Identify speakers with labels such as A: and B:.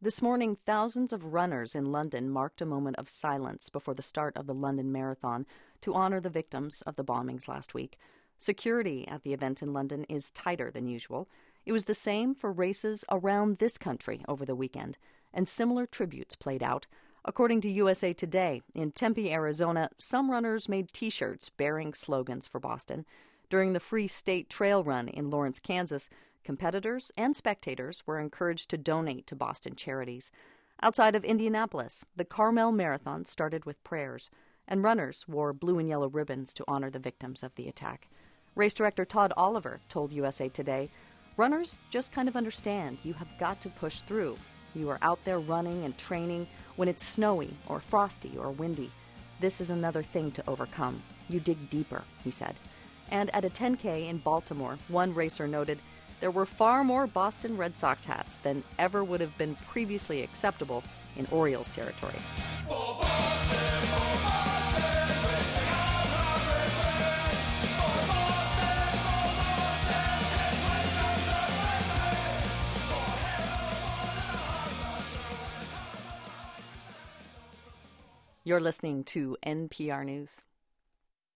A: This morning, thousands of runners in London marked a moment of silence before the start of the London Marathon to honor the victims of the bombings last week. Security at the event in London is tighter than usual. It was the same for races around this country over the weekend, and similar tributes played out. According to USA Today, in Tempe, Arizona, some runners made T-shirts bearing slogans for Boston. During the Free State Trail Run in Lawrence, Kansas, competitors and spectators were encouraged to donate to Boston charities. Outside of Indianapolis, the Carmel Marathon started with prayers, and runners wore blue and yellow ribbons to honor the victims of the attack. Race director Todd Oliver told USA Today, "Runners just kind of understand you have got to push through. You are out there running and training when it's snowy or frosty or windy. This is another thing to overcome. You dig deeper," he said. And at a 10K in Baltimore, one racer noted, "There were far more Boston Red Sox hats than ever would have been previously acceptable in Orioles territory."
B: For Boston, we sing our love rebellion. For Boston, it's wisdom to live. For everyone in the hearts are true.
A: You're listening to NPR News.